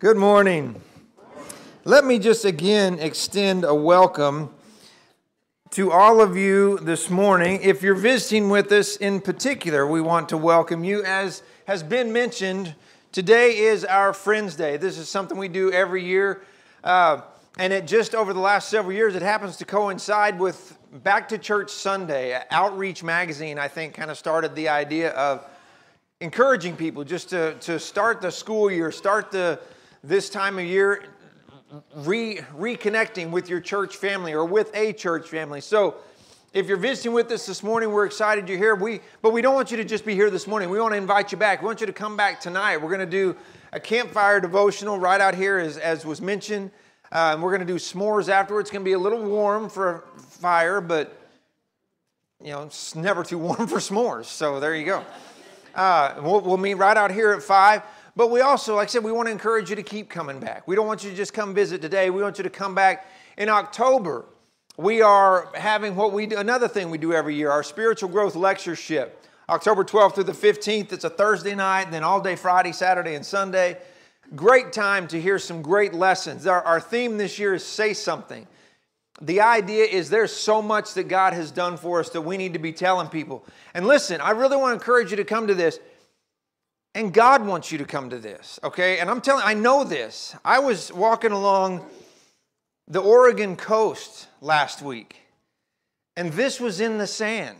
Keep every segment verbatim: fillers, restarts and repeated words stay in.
Good morning. Let me just again extend a welcome to all of you this morning. If you're visiting with us in particular, we want to welcome you. As has been mentioned, today is our Friends Day. This is something we do every year. Uh, and it just over the last several years, it happens to coincide with Back to Church Sunday. Outreach Magazine, I think, kind of started the idea of encouraging people just to, to start the school year, start the this time of year re, reconnecting with your church family or with a church family. So if you're visiting with us this morning, we're excited you're here. We, but we don't want you to just be here this morning. We want to invite you back. We want you to come back tonight. We're going to do a campfire devotional right out here as, as was mentioned. Uh, and we're going to do s'mores afterwards. It's going to be a little warm for fire, but you know, it's never too warm for s'mores. So there you go. Uh, we'll, we'll meet right out here at five. But we also, like I said, we want to encourage you to keep coming back. We don't want you to just come visit today. We want you to come back in October. We are having what we do, another thing we do every year, our spiritual growth lectureship. October twelfth through the fifteenth. It's a Thursday night, and then all day Friday, Saturday, and Sunday. Great time to hear some great lessons. Our, our theme this year is Say Something. The idea is there's so much that God has done for us that we need to be telling people. And listen, I really want to encourage you to come to this. And God wants you to come to this, okay? And I'm telling, I know this. I was walking along the Oregon coast last week, and this was in the sand.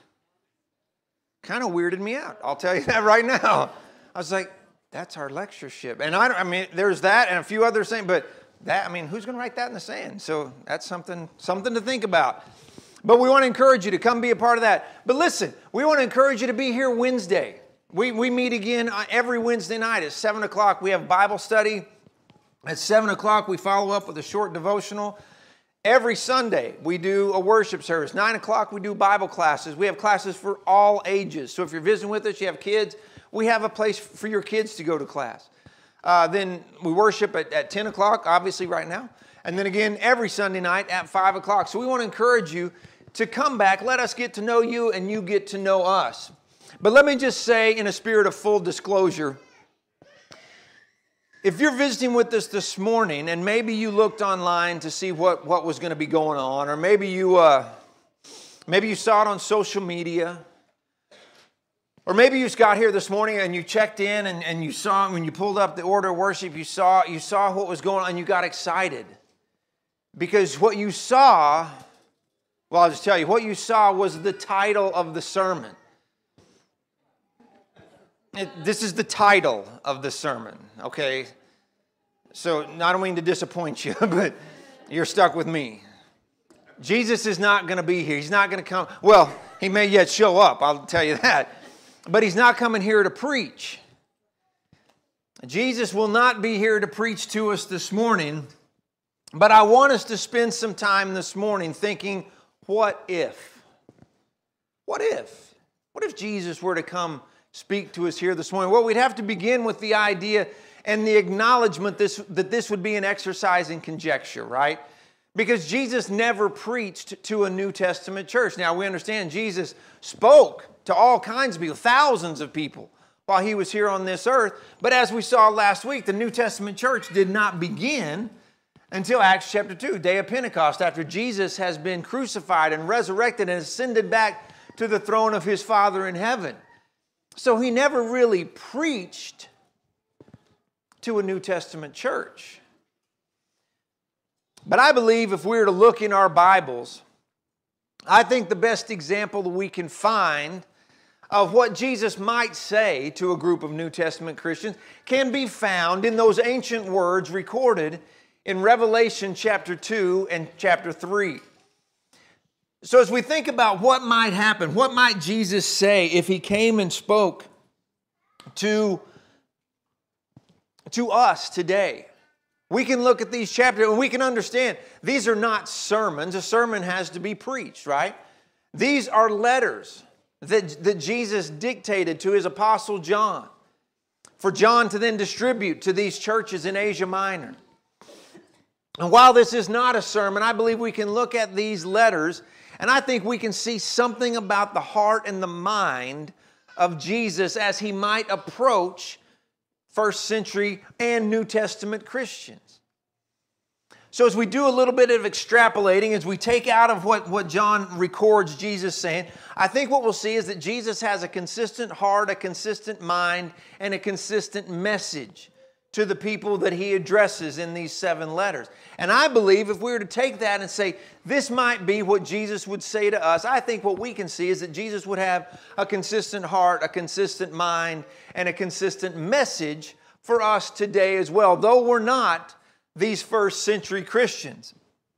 Kind of weirded me out. I'll tell you that right now. I was like, that's our lectureship. And I, don't, I mean, there's that and a few other things, but that, I mean, who's going to write that in the sand? So that's something, something to think about. But we want to encourage you to come be a part of that. But listen, we want to encourage you to be here Wednesday. We, we meet again every Wednesday night at seven o'clock. We have Bible study. At seven o'clock, we follow up with a short devotional. Every Sunday, we do a worship service. nine o'clock, we do Bible classes. We have classes for all ages. So if you're visiting with us, you have kids, we have a place for your kids to go to class. Uh, then we worship at, at ten o'clock, obviously right now. And then again, every Sunday night at five o'clock. So we want to encourage you to come back. Let us get to know you and you get to know us. But let me just say, in a spirit of full disclosure, if you're visiting with us this morning and maybe you looked online to see what, what was going to be going on, or maybe you, uh, maybe you saw it on social media, or maybe you just got here this morning and you checked in and, and you saw, when you pulled up the order of worship, you saw, you saw what was going on and you got excited. Because what you saw, well, I'll just tell you, what you saw was the title of the sermon. It, this is the title of the sermon, okay? So I don't mean to disappoint you, but you're stuck with me. Jesus is not going to be here. He's not going to come. Well, he may yet show up, I'll tell you that. But he's not coming here to preach. Jesus will not be here to preach to us this morning. But I want us to spend some time this morning thinking, what if? What if? What if Jesus were to come speak to us here this morning? Well, we'd have to begin with the idea and the acknowledgement this, that this would be an exercise in conjecture, right? Because Jesus never preached to a New Testament church. Now, we understand Jesus spoke to all kinds of people, thousands of people, while he was here on this earth. But as we saw last week, the New Testament church did not begin until Acts chapter two, day of Pentecost, after Jesus has been crucified and resurrected and ascended back to the throne of his Father in heaven. So he never really preached to a New Testament church. But I believe if we were to look in our Bibles, I think the best example that we can find of what Jesus might say to a group of New Testament Christians can be found in those ancient words recorded in Revelation chapter two and chapter three. So as we think about what might happen, what might Jesus say if he came and spoke to, to us today? We can look at these chapters and we can understand these are not sermons. A sermon has to be preached, right? These are letters that, that Jesus dictated to his apostle John, for John to then distribute to these churches in Asia Minor. And while this is not a sermon, I believe we can look at these letters and I think we can see something about the heart and the mind of Jesus as he might approach first century and New Testament Christians. So as we do a little bit of extrapolating, as we take out of what, what John records Jesus saying, I think what we'll see is that Jesus has a consistent heart, a consistent mind, and a consistent message to the people that he addresses in these seven letters. And I believe if we were to take that and say, this might be what Jesus would say to us, I think what we can see is that Jesus would have a consistent heart, a consistent mind, and a consistent message for us today as well, though we're not these first century Christians.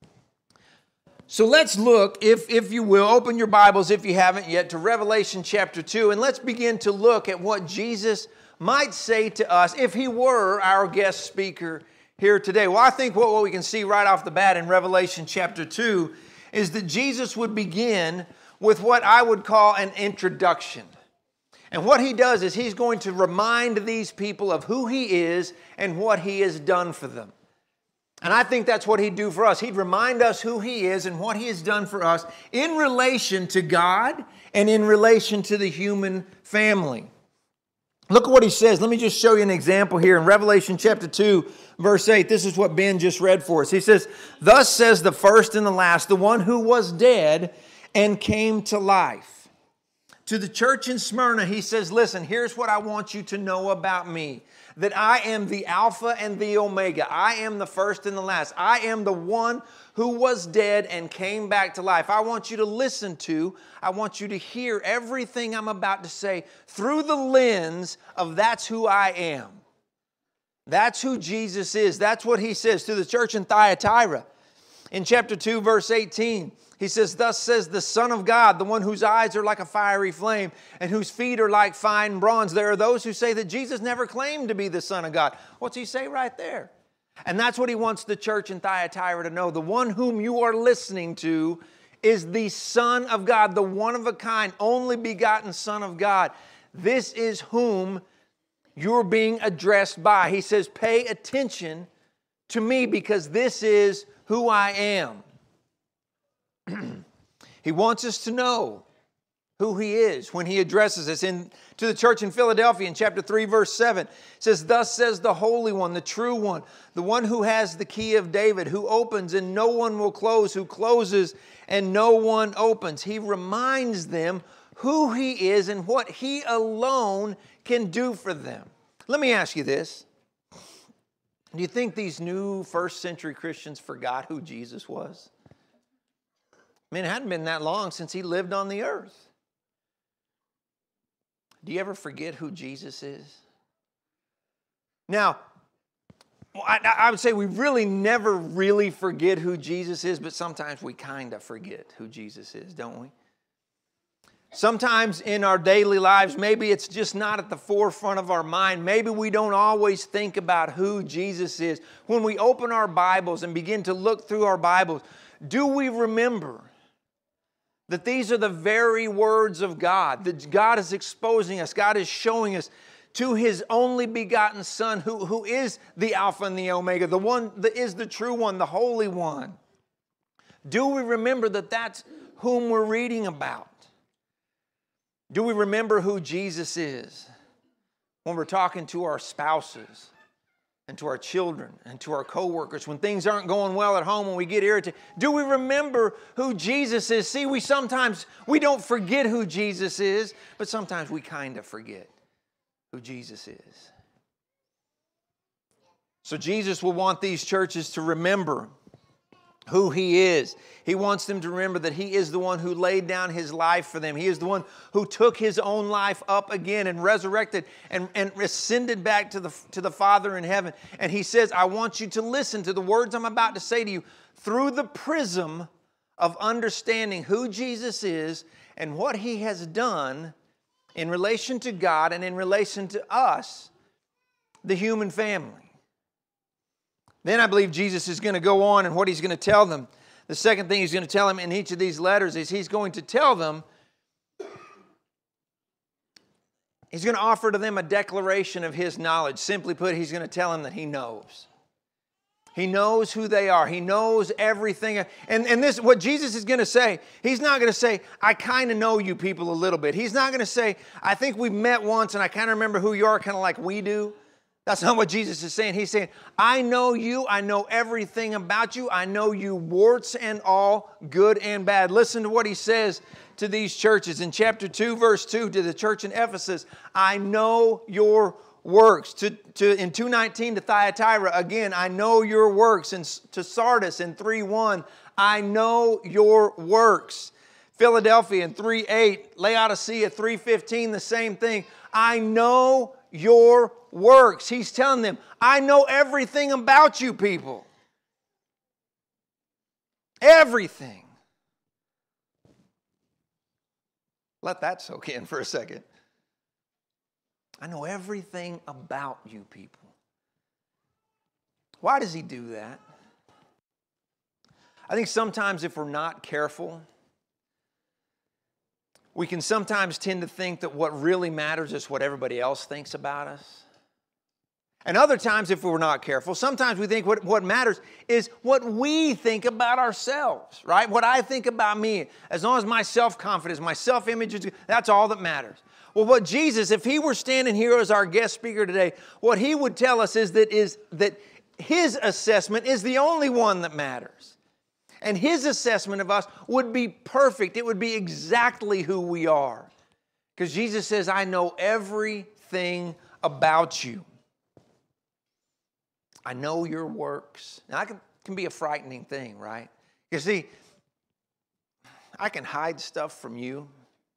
So let's look, if, if you will, open your Bibles if you haven't yet, to Revelation chapter two, and let's begin to look at what Jesus might say to us if he were our guest speaker here today. Well, I think what, what we can see right off the bat in Revelation chapter two is that Jesus would begin with what I would call an introduction. And what he does is he's going to remind these people of who he is and what he has done for them. And I think that's what he'd do for us. He'd remind us who he is and what he has done for us in relation to God and in relation to the human family. Look at what he says. Let me just show you an example here in Revelation chapter two, verse eight. This is what Ben just read for us. He says, "Thus says the first and the last, the one who was dead and came to life." To the church in Smyrna, he says, listen, here's what I want you to know about me. That I am the Alpha and the Omega. I am the first and the last. I am the one who was dead and came back to life. I want you to listen to, I want you to hear everything I'm about to say through the lens of that's who I am. That's who Jesus is. That's what he says to the church in Thyatira. In chapter two, verse eighteen, he says, "Thus says the Son of God, the one whose eyes are like a fiery flame and whose feet are like fine bronze." There are those who say that Jesus never claimed to be the Son of God. What's he say right there? And that's what he wants the church in Thyatira to know. The one whom you are listening to is the Son of God, the one of a kind, only begotten Son of God. This is whom you're being addressed by. He says, pay attention to me because this is who I am. He wants us to know who he is when he addresses us. In, to the church in Philadelphia in chapter three, verse seven, it says, "Thus says the Holy One, the true one, the one who has the key of David, who opens and no one will close, who closes and no one opens." He reminds them who he is and what he alone can do for them. Let me ask you this. Do you think these new first century Christians forgot who Jesus was? I mean, it hadn't been that long since he lived on the earth. Do you ever forget who Jesus is? Now, I, I would say we really never really forget who Jesus is, but sometimes we kind of forget who Jesus is, don't we? Sometimes in our daily lives, maybe it's just not at the forefront of our mind. Maybe we don't always think about who Jesus is. When we open our Bibles and begin to look through our Bibles, do we remember that these are the very words of God, that God is exposing us, God is showing us to his only begotten Son, who, who is the Alpha and the Omega, the one that is the true one, the Holy One? Do we remember that that's whom we're reading about? Do we remember who Jesus is when we're talking to our spouses and to our children and to our coworkers, when things aren't going well at home, when we get irritated? Do we remember who Jesus is? See, we sometimes, we don't forget who Jesus is, but sometimes we kind of forget who Jesus is. So Jesus will want these churches to remember who he is. He wants them to remember that he is the one who laid down his life for them. He is the one who took his own life up again and resurrected and, and ascended back to the, to the Father in heaven. And he says, I want you to listen to the words I'm about to say to you through the prism of understanding who Jesus is and what he has done in relation to God and in relation to us, the human family. Then I believe Jesus is going to go on, and what he's going to tell them. The second thing he's going to tell them in each of these letters is he's going to tell them, he's going to offer to them a declaration of his knowledge. Simply put, he's going to tell them that he knows. He knows who they are. He knows everything. And, and this, what Jesus is going to say, he's not going to say, I kind of know you people a little bit. He's not going to say, I think we've met once and I kind of remember who you are, kind of like we do. That's not what Jesus is saying. He's saying, I know you. I know everything about you. I know you warts and all, good and bad. Listen to what he says to these churches. In chapter two, verse two, to the church in Ephesus, I know your works. To, to, in two nineteen to Thyatira, again, I know your works. And to Sardis in three one, I know your works. Philadelphia in three eight, Laodicea three fifteen, the same thing. I know your works. He's telling them, I know everything about you people. Everything. Let that soak in for a second. I know everything about you people. Why does he do that? I think sometimes if we're not careful, we can sometimes tend to think that what really matters is what everybody else thinks about us. And other times, if we're not careful, sometimes we think what, what matters is what we think about ourselves, right? What I think about me. As long as my self-confidence, my self-image is good, that's all that matters. Well, what Jesus, if he were standing here as our guest speaker today, what he would tell us is that, is that his assessment is the only one that matters. And his assessment of us would be perfect. It would be exactly who we are. Because Jesus says, I know everything about you. I know your works. Now, that can, can be a frightening thing, right? You see, I can hide stuff from you.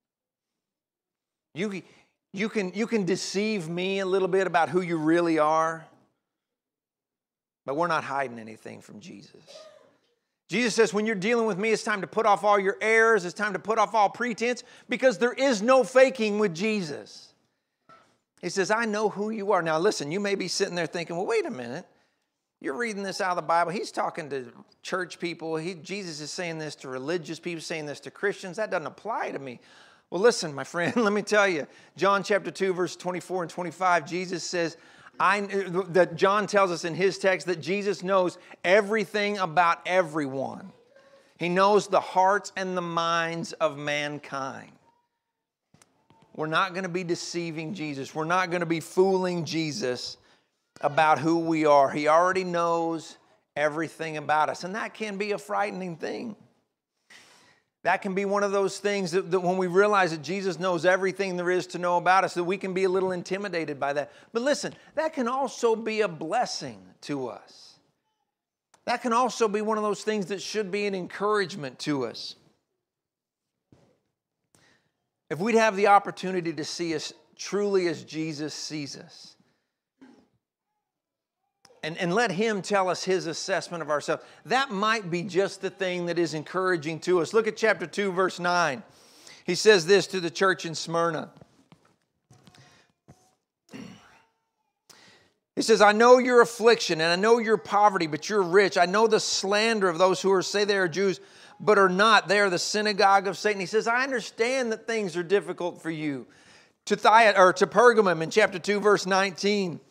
You, you, can, you can deceive me a little bit about who you really are. But we're not hiding anything from Jesus. Jesus says, when you're dealing with me, it's time to put off all your errors. It's time to put off all pretense because there is no faking with Jesus. He says, I know who you are. Now, listen, you may be sitting there thinking, well, wait a minute. You're reading this out of the Bible. He's talking to church people. He, Jesus is saying this to religious people, saying this to Christians. That doesn't apply to me. Well, listen, my friend, let me tell you. John chapter two, verse twenty-four and twenty-five, Jesus says, I, that John tells us in his text that Jesus knows everything about everyone. He knows the hearts and the minds of mankind. We're not going to be deceiving Jesus. We're not going to be fooling Jesus about who we are. He already knows everything about us. And that can be a frightening thing. That can be one of those things that, that when we realize that Jesus knows everything there is to know about us, that we can be a little intimidated by that. But listen, that can also be a blessing to us. That can also be one of those things that should be an encouragement to us. If we'd have the opportunity to see us truly as Jesus sees us, And, and let him tell us his assessment of ourselves. That might be just the thing that is encouraging to us. Look at chapter two, verse nine. He says this to the church in Smyrna. He says, I know your affliction and I know your poverty, but you're rich. I know the slander of those who are, say they are Jews, but are not. They are the synagogue of Satan. He says, I understand that things are difficult for you. To, Thyat, or to Pergamum in chapter two, verse nineteen.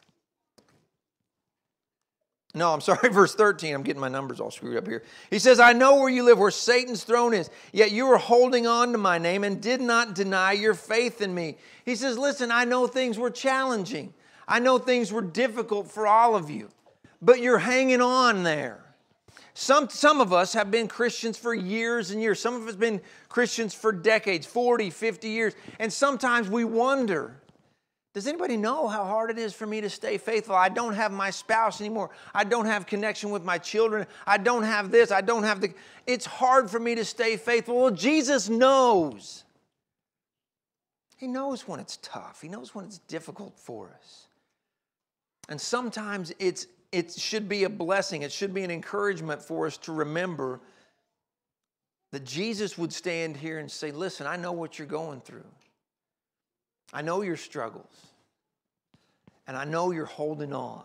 No, I'm sorry, verse thirteen. I'm getting my numbers all screwed up here. He says, I know where you live, where Satan's throne is, yet you are holding on to my name and did not deny your faith in me. He says, listen, I know things were challenging. I know things were difficult for all of you, but you're hanging on there. Some, some of us have been Christians for years and years. Some of us have been Christians for decades, forty, fifty years. And sometimes we wonder, does anybody know how hard it is for me to stay faithful? I don't have my spouse anymore. I don't have connection with my children. I don't have this. I don't have the... It's hard for me to stay faithful. Well, Jesus knows. He knows when it's tough. He knows when it's difficult for us. And sometimes it's, it should be a blessing. It should be an encouragement for us to remember that Jesus would stand here and say, listen, I know what you're going through. I know your struggles, and I know you're holding on.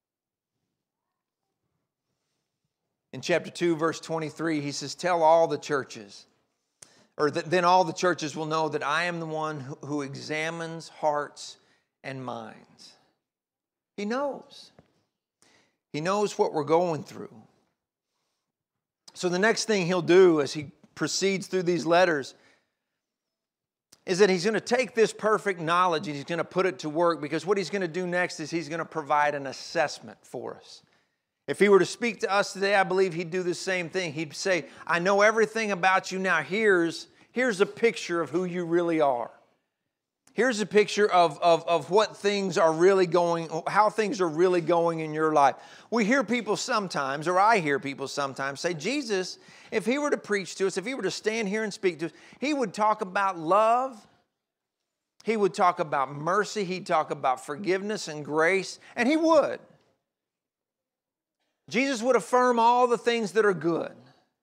In chapter two, verse twenty-three, he says, tell all the churches, or th- then all the churches will know that I am the one who, who examines hearts and minds. He knows. He knows what we're going through. So the next thing he'll do as he proceeds through these letters is that he's going to take this perfect knowledge and he's going to put it to work, because what he's going to do next is he's going to provide an assessment for us. If he were to speak to us today, I believe he'd do the same thing. He'd say, I know everything about you now. Here's, here's a picture of who you really are. Here's a picture of, of, of what things are really going, how things are really going in your life. We hear people sometimes, or I hear people sometimes say, Jesus, if he were to preach to us, if he were to stand here and speak to us, he would talk about love. He would talk about mercy. He'd talk about forgiveness and grace, and he would. Jesus would affirm all the things that are good.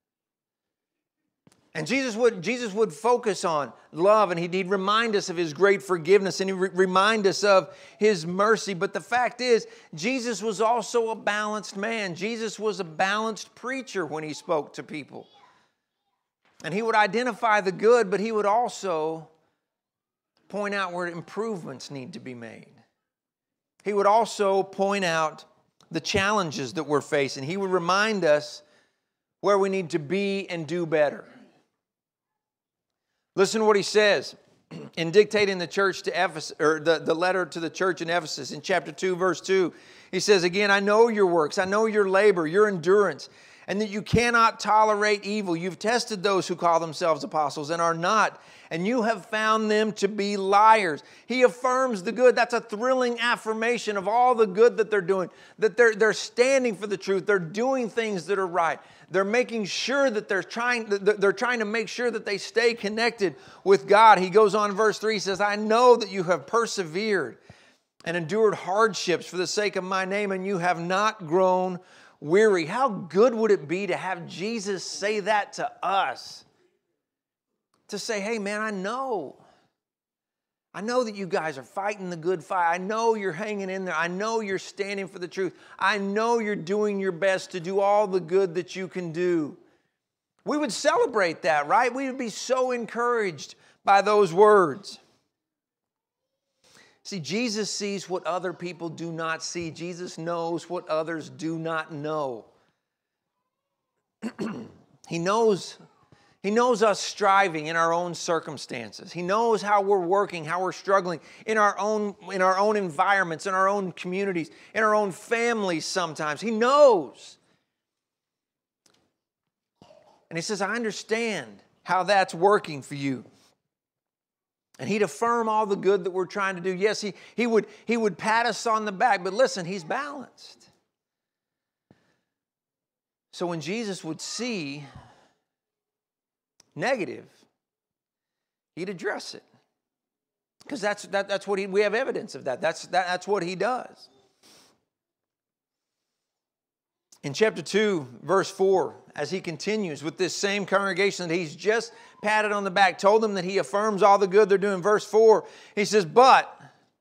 And Jesus would, Jesus would focus on love, and he'd, he'd remind us of his great forgiveness, and he'd re- remind us of his mercy. But the fact is, Jesus was also a balanced man. Jesus was a balanced preacher when he spoke to people. And he would identify the good, but he would also point out where improvements need to be made. He would also point out the challenges that we're facing. He would remind us where we need to be and do better. Listen to what he says in dictating the church to Ephesus, or the, the letter to the church in Ephesus in chapter two, verse two. He says, again, I know your works, I know your labor, your endurance, and that you cannot tolerate evil. You've tested those who call themselves apostles and are not, and you have found them to be liars. He affirms the good. That's a thrilling affirmation of all the good that they're doing, that they're, they're standing for the truth. They're doing things that are right. They're making sure that they're trying, they're trying to make sure that they stay connected with God. He goes on in verse three, he says, I know that you have persevered and endured hardships for the sake of my name, and you have not grown weary. How good would it be to have Jesus say that to us? To say, hey man, I know. I know that you guys are fighting the good fight. I know you're hanging in there. I know you're standing for the truth. I know you're doing your best to do all the good that you can do. We would celebrate that, right? We would be so encouraged by those words. See, Jesus sees what other people do not see. Jesus knows what others do not know. He knows He knows us striving in our own circumstances. He knows how we're working, how we're struggling in our own, in our own environments, in our own communities, in our own families sometimes. He knows. And he says, I understand how that's working for you. And he'd affirm all the good that we're trying to do. Yes, he, he, would, he would pat us on the back, but listen, he's balanced. So when Jesus would see negative, he'd address it. Because that's, that, that's what he, we have evidence of that. That's, that. That's what he does. In chapter two, verse four, as he continues with this same congregation that he's just patted on the back, told them that he affirms all the good they're doing. Verse four, he says, but,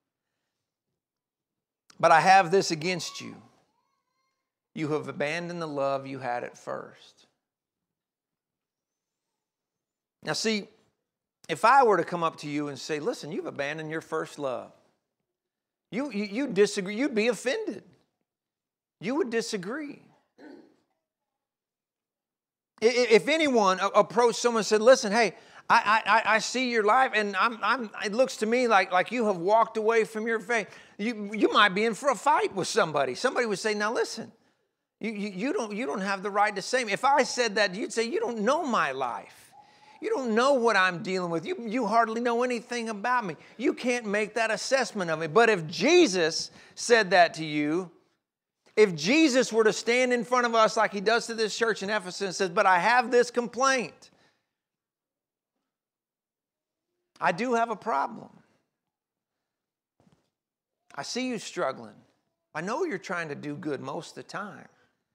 but I have this against you. You have abandoned the love you had at first. Now see, if I were to come up to you and say, listen, you've abandoned your first love. You, you, you disagree, you'd be offended. You would disagree. If anyone approached someone and said, listen, hey, I, I, I see your life, and I'm, I'm, it looks to me like, like you have walked away from your faith. You, you might be in for a fight with somebody. Somebody would say, now listen, you, you, you, don't, you don't have the right to say me. If I said that, you'd say, you don't know my life. You don't know what I'm dealing with. You, you hardly know anything about me. You can't make that assessment of me. But if Jesus said that to you, if Jesus were to stand in front of us like he does to this church in Ephesus and says, but I have this complaint. I do have a problem. I see you struggling. I know you're trying to do good most of the time.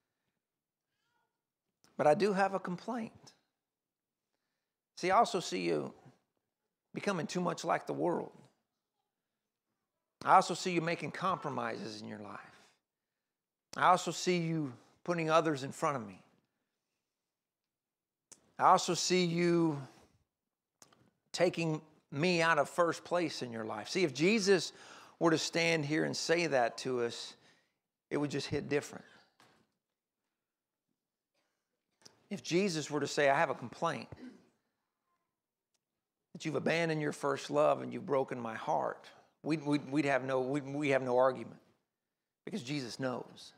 But I do have a complaint. See, I also see you becoming too much like the world. I also see you making compromises in your life. I also see you putting others in front of me. I also see you taking me out of first place in your life. See, if Jesus were to stand here and say that to us, it would just hit different. If Jesus were to say, I have a complaint, that you've abandoned your first love and you've broken my heart, we'd, we'd, we'd have no, we'd, we have no argument because Jesus knows.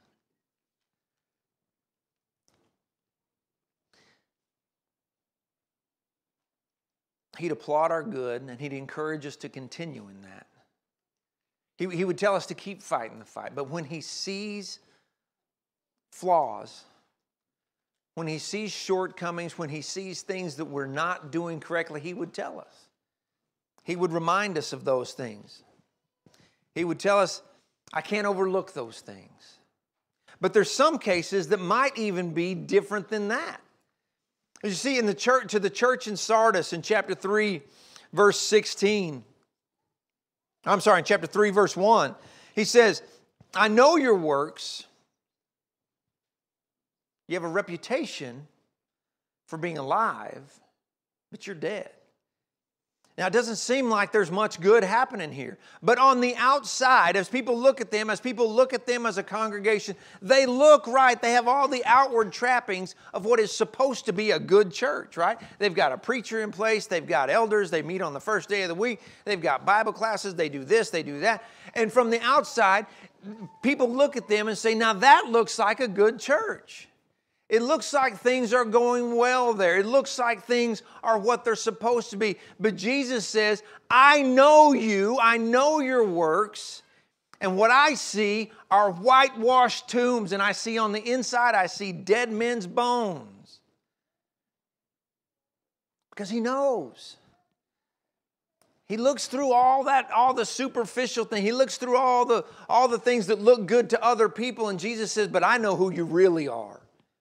He'd applaud our good and he'd encourage us to continue in that. He, he would tell us to keep fighting the fight. But when he sees flaws, when he sees shortcomings, when he sees things that we're not doing correctly, he would tell us. He would remind us of those things. He would tell us, I can't overlook those things. But there's some cases that might even be different than that. As you see in the church, to the church in Sardis in chapter three, verse sixteen. I'm sorry, in chapter three, verse one. He says, I know your works. You have a reputation for being alive, but you're dead. Now, it doesn't seem like there's much good happening here. But on the outside, as people look at them, as people look at them as a congregation, they look right. They have all the outward trappings of what is supposed to be a good church, right? They've got a preacher in place. They've got elders. They meet on the first day of the week. They've got Bible classes. They do this. They do that. And from the outside, people look at them and say, now that looks like a good church. It looks like things are going well there. It looks like things are what they're supposed to be. But Jesus says, I know you. I know your works. And what I see are whitewashed tombs. And I see on the inside, I see dead men's bones. Because he knows. He looks through all that, all the superficial thing. He looks through all the, all the things that look good to other people. And Jesus says, but I know who you really are.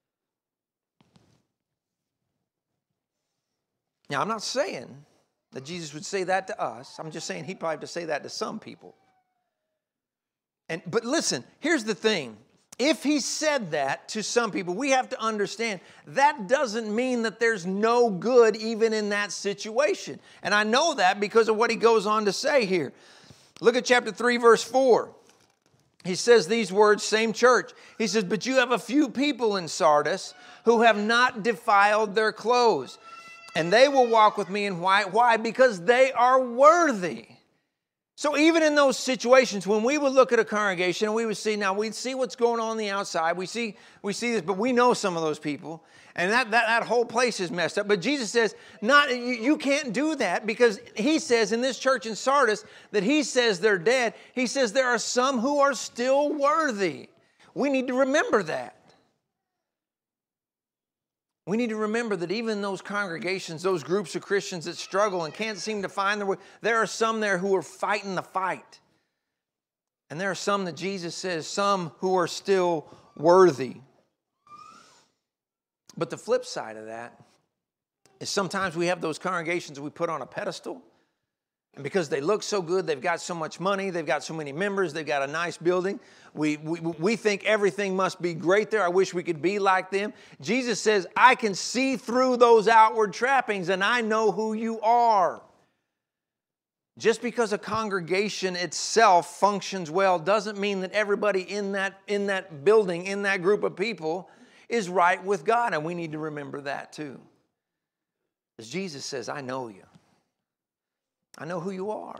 Now, I'm not saying that Jesus would say that to us. I'm just saying he'd probably have to say that to some people. And but listen, here's the thing. If he said that to some people, we have to understand that doesn't mean that there's no good even in that situation. And I know that because of what he goes on to say here. Look at chapter three, verse four. He says these words, same church. He says, but you have a few people in Sardis who have not defiled their clothes. And they will walk with me in white. Why? Because they are worthy. So even in those situations, when we would look at a congregation and we would see, now we'd see what's going on on the outside. We see, we see this, but we know some of those people. And that, that, that whole place is messed up. But Jesus says, not you, you can't do that because he says in this church in Sardis that he says they're dead. He says there are some who are still worthy. We need to remember that. We need to remember that even those congregations, those groups of Christians that struggle and can't seem to find their way, there are some there who are fighting the fight. And there are some that Jesus says, some who are still worthy. But the flip side of that is sometimes we have those congregations that we put on a pedestal. And because they look so good, they've got so much money, they've got so many members, they've got a nice building. We, we, we think everything must be great there. I wish we could be like them. Jesus says, I can see through those outward trappings and I know who you are. Just because a congregation itself functions well doesn't mean that everybody in that, in that building, in that group of people is right with God. And we need to remember that too. As Jesus says, I know you. I know who you are.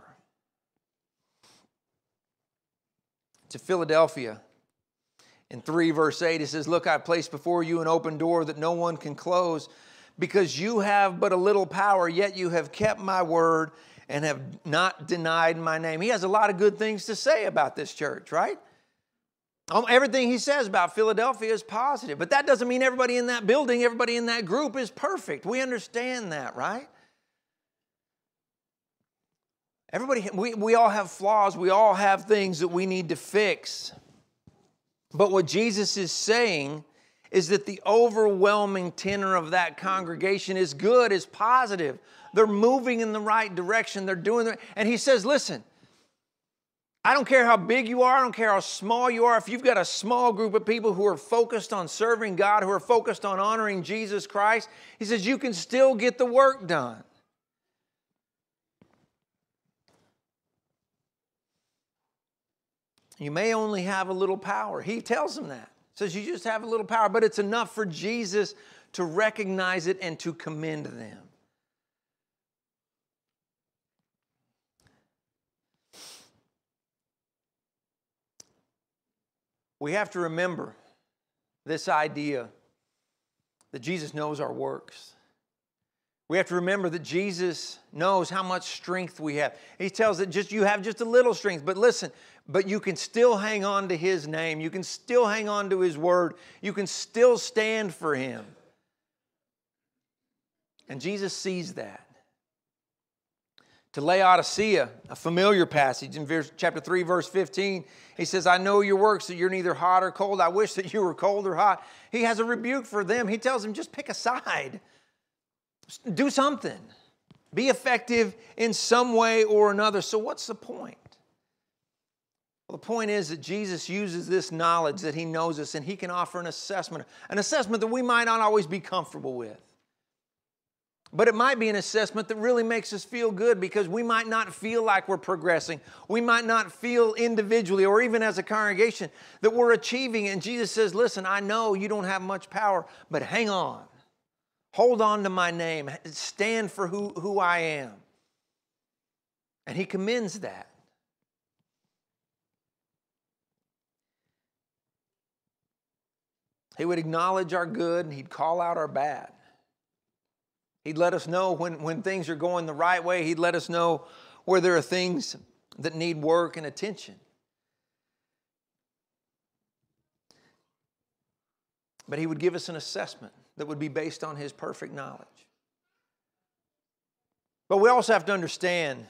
To Philadelphia, in three verse eight, it says, look, I place before you an open door that no one can close, because you have but a little power, yet you have kept my word and have not denied my name. He has a lot of good things to say about this church, right? Everything he says about Philadelphia is positive, but that doesn't mean everybody in that building, everybody in that group is perfect. We understand that, right? Everybody, we, we all have flaws. We all have things that we need to fix. But what Jesus is saying is that the overwhelming tenor of that congregation is good, is positive. They're moving in the right direction. They're doing the, and he says, listen, I don't care how big you are. I don't care how small you are. If you've got a small group of people who are focused on serving God, who are focused on honoring Jesus Christ, he says you can still get the work done. You may only have a little power. He tells them that. He says you just have a little power, but it's enough for Jesus to recognize it and to commend them. we have to remember this idea that Jesus knows our works. We have to remember that Jesus knows how much strength we have. He tells that just you have just a little strength, but listen, but you can still hang on to His name. You can still hang on to His word. You can still stand for Him. And Jesus sees that. To Laodicea, a familiar passage in verse, chapter three, verse fifteen, he says, I know your works, that you're neither hot or cold. I wish that you were cold or hot. He has a rebuke for them. He tells them, just pick a side. Do something. Be effective in some way or another. So what's the point? Well, the point is that Jesus uses this knowledge that He knows us, and He can offer an assessment, an assessment that we might not always be comfortable with. But it might be an assessment that really makes us feel good, because we might not feel like we're progressing. We might not feel individually or even as a congregation that we're achieving. And Jesus says, listen, I know you don't have much power, but hang on. Hold on to my name. Stand for who, who I am. And He commends that. He would acknowledge our good and He'd call out our bad. He'd let us know when, when things are going the right way. He'd let us know where there are things that need work and attention. But He would give us an assessment that would be based on His perfect knowledge. But we also have to understand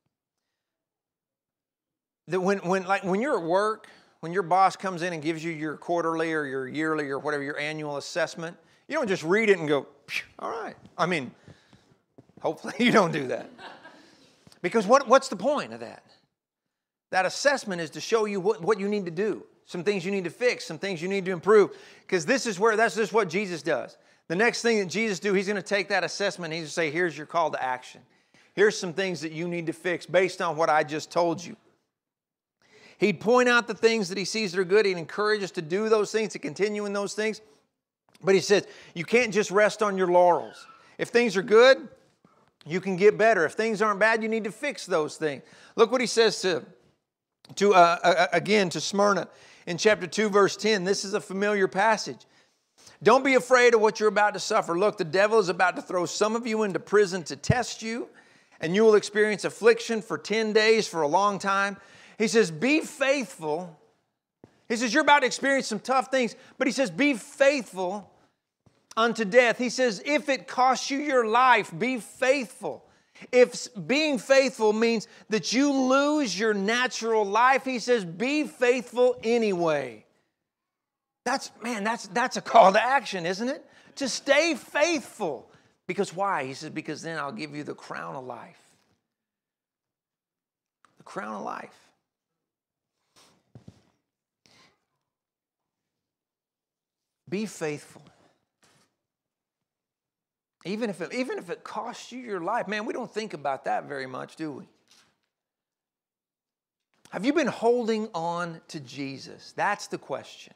that when, when, like, when you're at work, when your boss comes in and gives you your quarterly or your yearly or whatever, your annual assessment, you don't just read it and go, all right. I mean, hopefully you don't do that. Because what, what's the point of that? That assessment is to show you what, what you need to do, some things you need to fix, some things you need to improve. Because this is where, that's just what Jesus does. The next thing that Jesus do, He's going to take that assessment and He's going to say, here's your call to action. Here's some things that you need to fix based on what I just told you. He'd point out the things that He sees that are good. He'd encourage us to do those things, to continue in those things. But He says, you can't just rest on your laurels. If things are good, you can get better. If things aren't bad, you need to fix those things. Look what He says to, to uh, uh, again, to Smyrna in chapter two, verse ten. This is a familiar passage. Don't be afraid of what you're about to suffer. Look, the devil is about to throw some of you into prison to test you, and you will experience affliction for ten days, for a long time. He says, be faithful. He says, you're about to experience some tough things, but He says, be faithful unto death. He says, if it costs you your life, be faithful. If being faithful means that you lose your natural life, He says, be faithful anyway. That's, man, that's, that's a call to action, isn't it? To stay faithful. Because why? He says, because then I'll give you the crown of life. The crown of life. Be faithful. Even if it, even if it costs you your life. Man, we don't think about that very much, do we? Have you been holding on to Jesus? That's the question.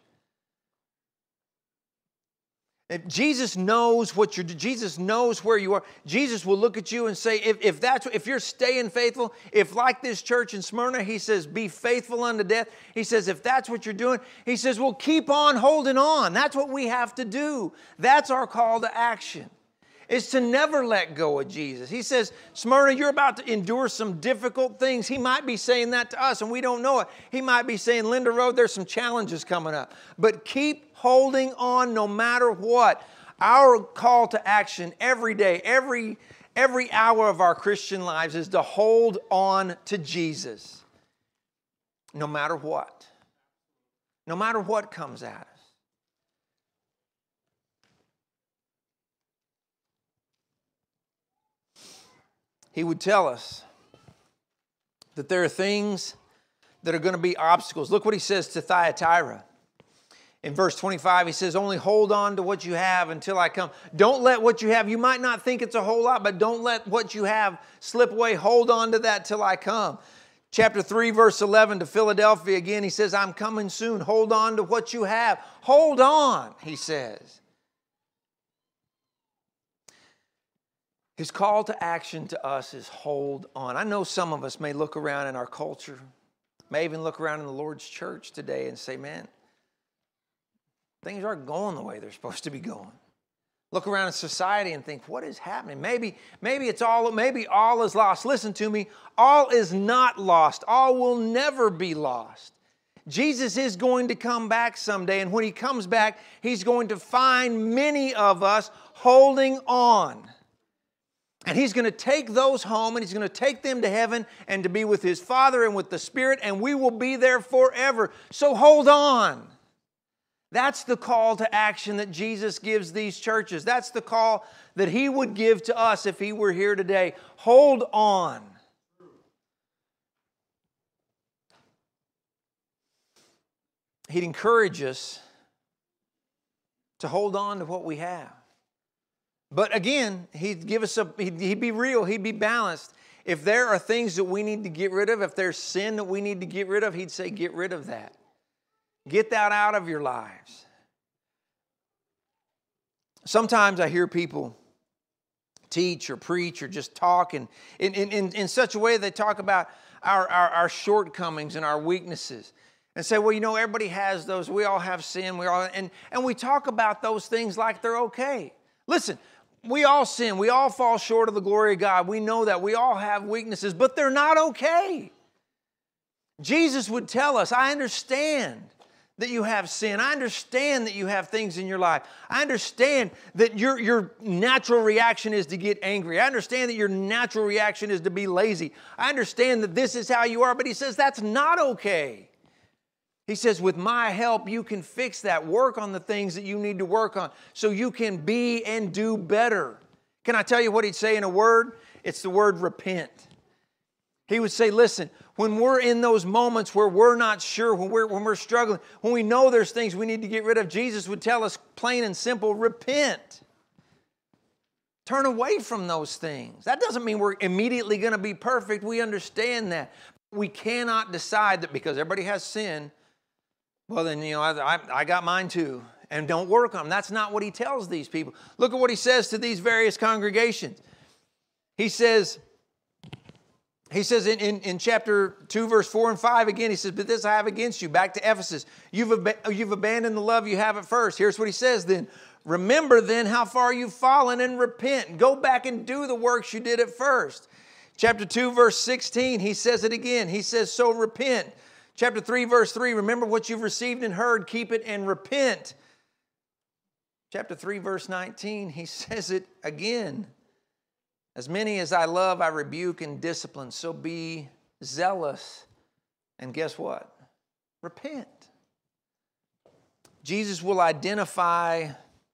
If Jesus knows what you're, Jesus knows where you are. Jesus will look at you and say, if, if that's, if you're staying faithful, if like this church in Smyrna, He says, be faithful unto death. He says, if that's what you're doing, He says, well, keep on holding on. That's what we have to do. That's our call to action, is to never let go of Jesus. He says, Smyrna, you're about to endure some difficult things. He might be saying that to us and we don't know it. He might be saying, Linda Road, there's some challenges coming up. But keep holding on no matter what. Our call to action every day, every, every hour of our Christian lives is to hold on to Jesus. No matter what. No matter what comes at us. He would tell us that there are things that are going to be obstacles. Look what He says to Thyatira. In verse twenty-five, He says, only hold on to what you have until I come. Don't let what you have, you might not think it's a whole lot, but don't let what you have slip away. Hold on to that till I come. Chapter three, verse eleven to Philadelphia again, He says, I'm coming soon. Hold on to what you have. Hold on, He says. His call to action to us is hold on. I know some of us may look around in our culture, may even look around in the Lord's church today and say, man, things aren't going the way they're supposed to be going. Look around in society and think, what is happening? Maybe, maybe it's all, maybe all is lost. Listen to me, all is not lost. All will never be lost. Jesus is going to come back someday, and when He comes back, He's going to find many of us holding on. And He's going to take those home, and He's going to take them to heaven and to be with His Father and with the Spirit, and we will be there forever. So hold on. That's the call to action that Jesus gives these churches. That's the call that He would give to us if He were here today. Hold on. He'd encourage us to hold on to what we have. But again, He'd give us a, he'd, he'd be real, He'd be balanced. If there are things that we need to get rid of, if there's sin that we need to get rid of, He'd say, get rid of that. Get that out of your lives. Sometimes I hear people teach or preach or just talk in, in, in, in such a way they talk about our, our, our shortcomings and our weaknesses. And say, well, you know, everybody has those. We all have sin. We all, and, and we talk about those things like they're okay. Listen, we all sin. We all fall short of the glory of God. We know that. We all have weaknesses, but they're not okay. Jesus would tell us, I understand that you have sin. I understand that you have things in your life. I understand that your, your natural reaction is to get angry. I understand that your natural reaction is to be lazy. I understand that this is how you are, but He says that's not okay. He says, with my help, you can fix that. Work on the things that you need to work on so you can be and do better. Can I tell you what He'd say in a word? It's the word repent. He would say, listen, when we're in those moments where we're not sure, when we're, when we're struggling, when we know there's things we need to get rid of, Jesus would tell us plain and simple, repent. Turn away from those things. That doesn't mean we're immediately going to be perfect. We understand that. We cannot decide that because everybody has sin, well, then, you know, I, I, I got mine too, and don't work on them. That's not what He tells these people. Look at what He says to these various congregations. He says, he says in, in, in chapter two, verse four and five, again, He says, but this I have against you, back to Ephesus. You've, ab- you've abandoned the love you have at first. Here's what He says then. Remember then how far you've fallen and repent. Go back and do the works you did at first. Chapter two, verse sixteen, He says it again. He says, so repent. Chapter three, verse three, remember what you've received and heard, keep it and repent. Chapter three, verse nineteen, He says it again. As many as I love, I rebuke and discipline, so be zealous. And guess what? Repent. Jesus will identify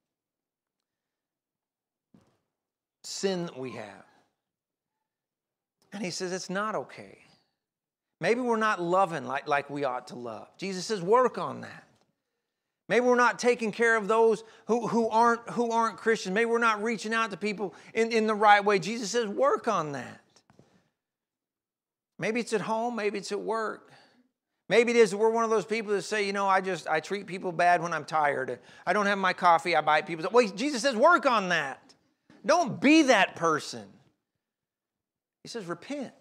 sin that we have. And He says it's not okay. Maybe we're not loving like, like we ought to love. Jesus says, work on that. Maybe we're not taking care of those who, who, aren't, who aren't Christians. Maybe we're not reaching out to people in, in the right way. Jesus says, work on that. Maybe it's at home. Maybe it's at work. Maybe it is that we're one of those people that say, you know, I just, I treat people bad when I'm tired. I don't have my coffee. I bite people. Well, Jesus says, work on that. Don't be that person. He says, repent.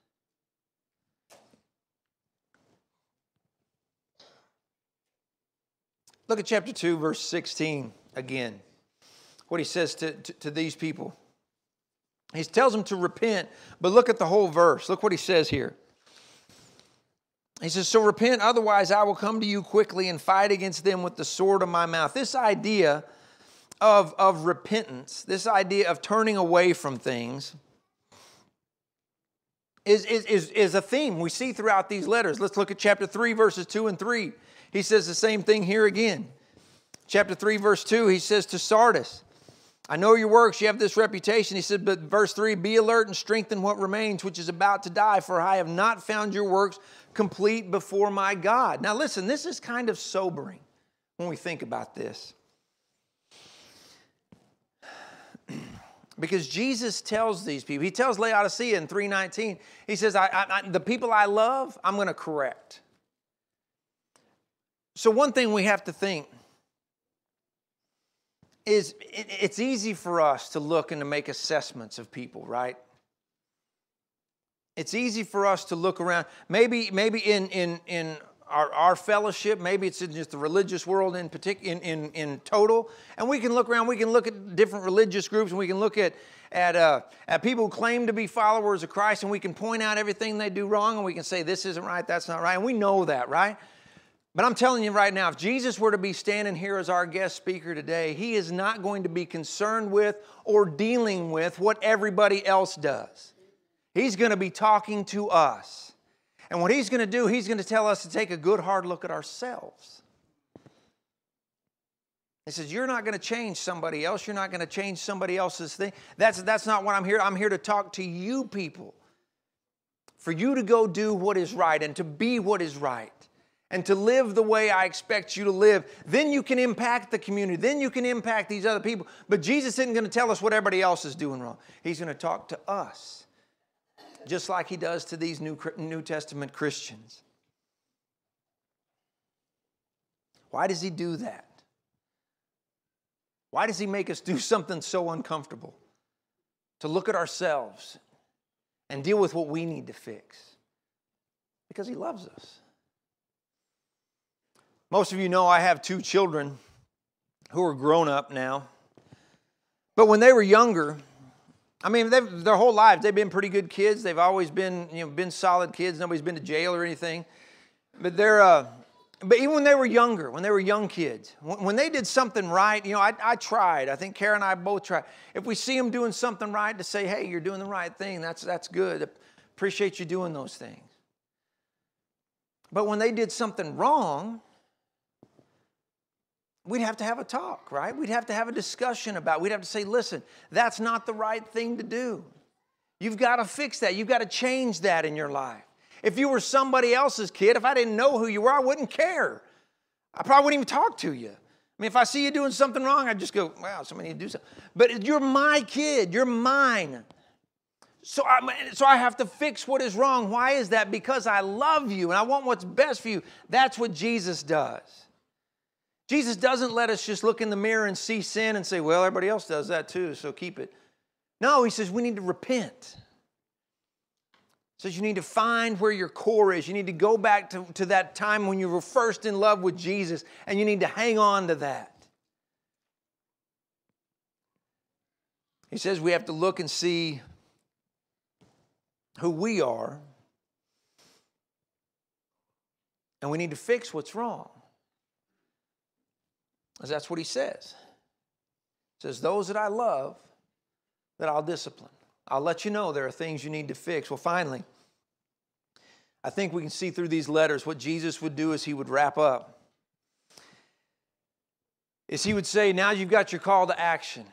Look at chapter two, verse sixteen again. What He says to, to, to these people. He tells them to repent, but look at the whole verse. Look what He says here. He says, so repent, otherwise I will come to you quickly and fight against them with the sword of my mouth. This idea of, of repentance, this idea of turning away from things, is, is, is, is a theme we see throughout these letters. Let's look at chapter three, verses two and three. He says the same thing here again. Chapter three, verse two, he says to Sardis, I know your works, you have this reputation. He said, but verse three, be alert and strengthen what remains, which is about to die, for I have not found your works complete before my God. Now listen, this is kind of sobering when we think about this. Because Jesus tells these people, He tells Laodicea in three nineteen, He says, I, I, I, the people I love, I'm going to correct. So one thing we have to think is it, it's easy for us to look and to make assessments of people, right? It's easy for us to look around. Maybe, maybe in, in, in our, our fellowship. Maybe it's in just the religious world in, partic- in, in, in total. And we can look around, we can look at different religious groups, and we can look at, at, uh, at people who claim to be followers of Christ, and we can point out everything they do wrong, and we can say, this isn't right, that's not right. And we know that, right? But I'm telling you right now, if Jesus were to be standing here as our guest speaker today, He is not going to be concerned with or dealing with what everybody else does. He's going to be talking to us. And what He's going to do, He's going to tell us to take a good hard look at ourselves. He says, you're not going to change somebody else. You're not going to change somebody else's thing. That's, that's not what I'm here. I'm here to talk to you people. For you to go do what is right and to be what is right. And to live the way I expect you to live. Then you can impact the community. Then you can impact these other people. But Jesus isn't going to tell us what everybody else is doing wrong. He's going to talk to us. Just like He does to these New, New Testament Christians. Why does He do that? Why does He make us do something so uncomfortable? To look at ourselves and deal with what we need to fix. Because He loves us. Most of you know I have two children who are grown up now. But when they were younger, I mean, their whole lives, they've been pretty good kids. They've always been, you know, been solid kids. Nobody's been to jail or anything. But they're, uh, but even when they were younger, when they were young kids, when, when they did something right, you know, I, I tried. I think Kara and I both tried. If we see them doing something right, to say, hey, you're doing the right thing. That's that's good. Appreciate you doing those things. But when they did something wrong, we'd have to have a talk, right? We'd have to have a discussion about it. We'd have to say, listen, that's not the right thing to do. You've got to fix that. You've got to change that in your life. If you were somebody else's kid, if I didn't know who you were, I wouldn't care. I probably wouldn't even talk to you. I mean, if I see you doing something wrong, I'd just go, wow, somebody need to do something. But you're my kid. You're mine. So I, so I have to fix what is wrong. Why is that? Because I love you and I want what's best for you. That's what Jesus does. Jesus doesn't let us just look in the mirror and see sin and say, well, everybody else does that too, so keep it. No, He says we need to repent. He says you need to find where your core is. You need to go back to, to that time when you were first in love with Jesus, and you need to hang on to that. He says we have to look and see who we are, and we need to fix what's wrong. Because that's what He says. He says, those that I love, that I'll discipline. I'll let you know there are things you need to fix. Well, finally, I think we can see through these letters what Jesus would do is He would wrap up. Is He would say, now you've got your call to action.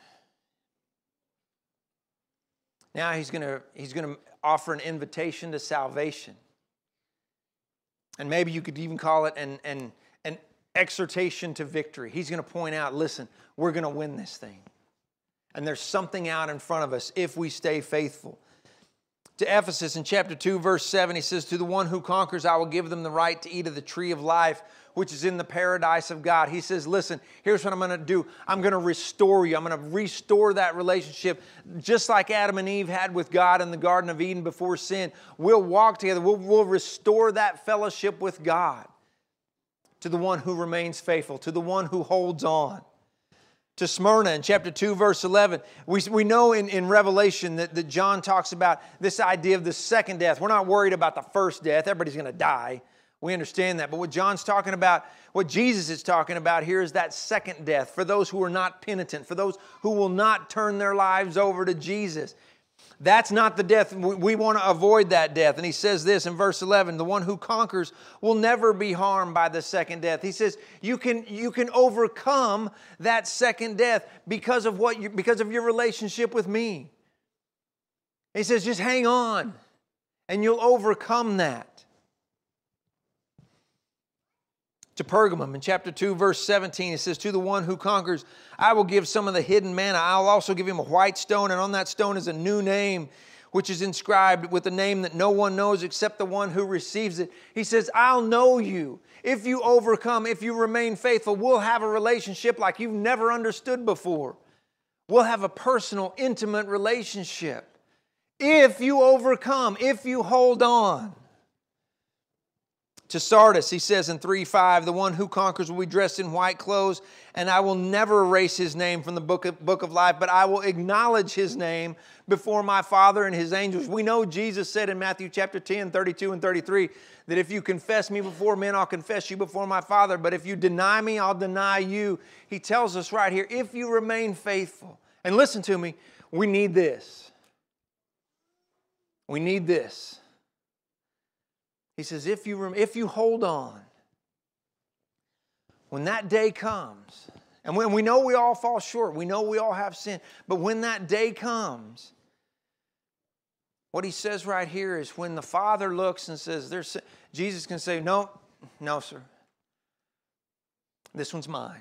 Now He's going to, He's going to offer an invitation to salvation. And maybe you could even call it an, an, an exhortation to victory. He's going to point out, listen, we're going to win this thing. And there's something out in front of us if we stay faithful. To Ephesus in chapter two, verse seven, he says, to the one who conquers, I will give them the right to eat of the tree of life, which is in the paradise of God. He says, listen, here's what I'm going to do. I'm going to restore you. I'm going to restore that relationship just like Adam and Eve had with God in the Garden of Eden before sin. We'll walk together. We'll, we'll restore that fellowship with God. To the one who remains faithful, to the one who holds on. To Smyrna in chapter two, verse eleven. We, we know in, in Revelation that, that John talks about this idea of the second death. We're not worried about the first death. Everybody's going to die. We understand that. But what John's talking about, what Jesus is talking about here is that second death for those who are not penitent, for those who will not turn their lives over to Jesus. That's not the death. We, we want to avoid that death. And he says this in verse eleven, the one who conquers will never be harmed by the second death. He says you can, you can overcome that second death because of, what you, because of your relationship with me. He says just hang on and you'll overcome that. To Pergamum in chapter two, verse seventeen, it says, to the one who conquers, I will give some of the hidden manna. I'll also give him a white stone, and on that stone is a new name, which is inscribed with a name that no one knows except the one who receives it. He says, I'll know you. If you overcome, if you remain faithful, we'll have a relationship like you've never understood before. We'll have a personal, intimate relationship. If you overcome, if you hold on. To Sardis, he says in three five, the one who conquers will be dressed in white clothes, and I will never erase his name from the book of, book of life, but I will acknowledge his name before my Father and his angels. We know Jesus said in Matthew chapter ten, thirty-two and thirty-three, that if you confess me before men, I'll confess you before my Father. But if you deny me, I'll deny you. He tells us right here, if you remain faithful. And listen to me, we need this. We need this. He says, if you, if you hold on, when that day comes, and when we know we all fall short, we know we all have sin, but when that day comes, what he says right here is when the Father looks and says, "There's," Jesus can say, no, no, sir. This one's mine.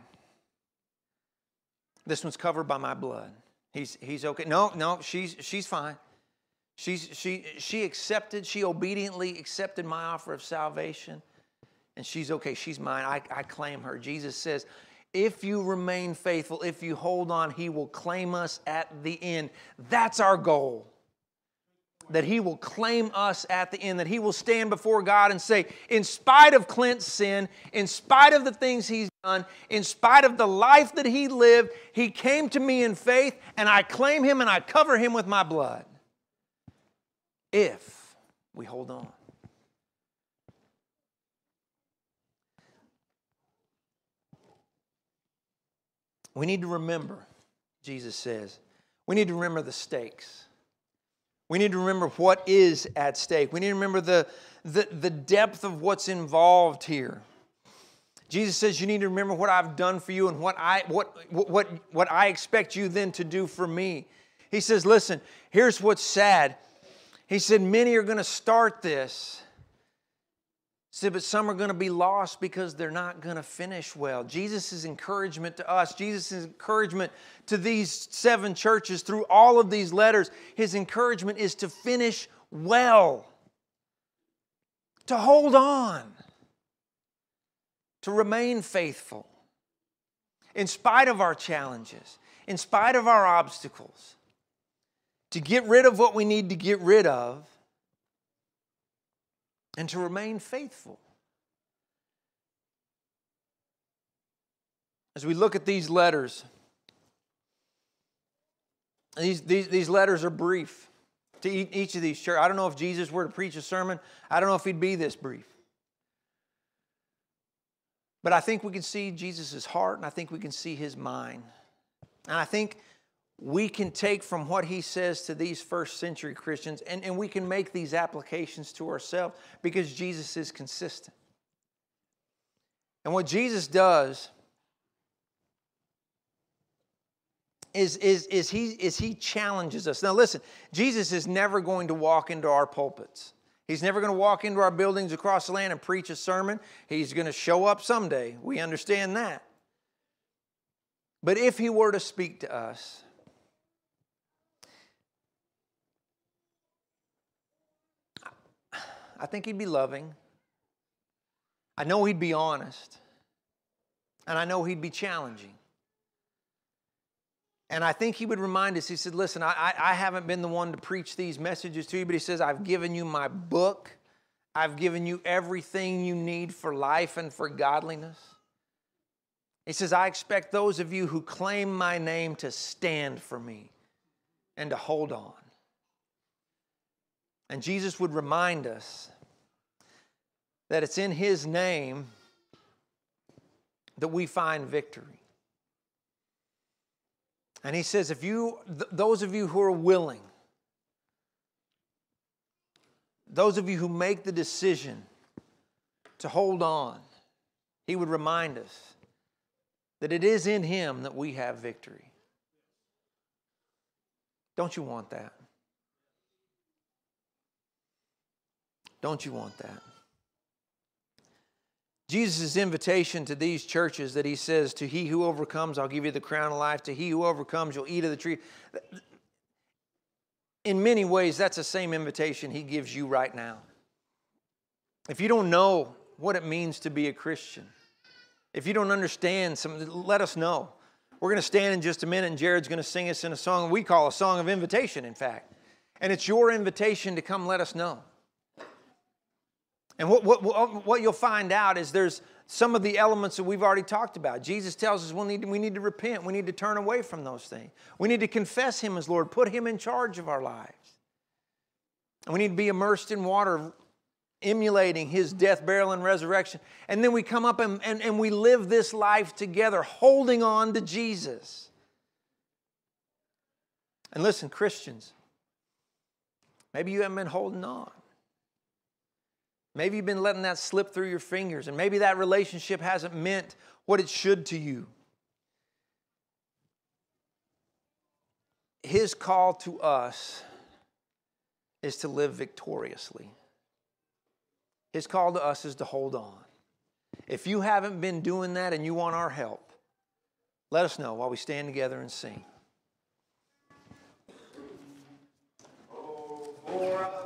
This one's covered by my blood. He's, he's okay. No, no, she's, she's fine. She's, she, she accepted, she obediently accepted my offer of salvation. And she's okay, she's mine. I, I claim her. Jesus says, if you remain faithful, if you hold on, He will claim us at the end. That's our goal. That He will claim us at the end. That He will stand before God and say, in spite of Clint's sin, in spite of the things he's done, in spite of the life that he lived, he came to me in faith, and I claim him and I cover him with my blood. If we hold on. We need to remember, Jesus says, we need to remember the stakes. We need to remember what is at stake. We need to remember the, the, the depth of what's involved here. Jesus says you need to remember what I've done for you and what I, what, what, what I expect you then to do for me. He says, listen, here's what's sad. He said, many are going to start this. He said, but some are going to be lost because they're not going to finish well. Jesus' encouragement to us, Jesus' encouragement to these seven churches through all of these letters, His encouragement is to finish well. To hold on. To remain faithful. In spite of our challenges. In spite of our obstacles. To get rid of what we need to get rid of, and to remain faithful. As we look at these letters, these, these, these letters are brief to each of these churches. I don't know if Jesus were to preach a sermon, I don't know if He'd be this brief. But I think we can see Jesus' heart, and I think we can see His mind. And I think we can take from what He says to these first century Christians, and, and we can make these applications to ourselves because Jesus is consistent. And what Jesus does is, is, is, he, is He challenges us. Now listen, Jesus is never going to walk into our pulpits. He's never going to walk into our buildings across the land and preach a sermon. He's going to show up someday. We understand that. But if He were to speak to us, I think He'd be loving. I know He'd be honest. And I know He'd be challenging. And I think He would remind us, He said, listen, I, I haven't been the one to preach these messages to you, but He says, I've given you my book. I've given you everything you need for life and for godliness. He says, I expect those of you who claim my name to stand for me and to hold on. And Jesus would remind us that it's in His name that we find victory. And He says, if you, th- those of you who are willing, those of you who make the decision to hold on, He would remind us that it is in Him that we have victory. Don't you want that? Don't you want that? Jesus' invitation to these churches that He says, to he who overcomes, I'll give you the crown of life. To he who overcomes, you'll eat of the tree. In many ways, that's the same invitation He gives you right now. If you don't know what it means to be a Christian, if you don't understand some, let us know. We're going to stand in just a minute, and Jared's going to sing us in a song we call a song of invitation, in fact. And it's your invitation to come let us know. And what, what, what you'll find out is there's some of the elements that we've already talked about. Jesus tells us we need, to, we need to repent. We need to turn away from those things. We need to confess Him as Lord, put Him in charge of our lives. And we need to be immersed in water, emulating His death, burial, and resurrection. And then we come up and, and, and we live this life together, holding on to Jesus. And listen, Christians, maybe you haven't been holding on. Maybe you've been letting that slip through your fingers, and maybe that relationship hasn't meant what it should to you. His call to us is to live victoriously. His call to us is to hold on. If you haven't been doing that and you want our help, let us know while we stand together and sing. Oh, for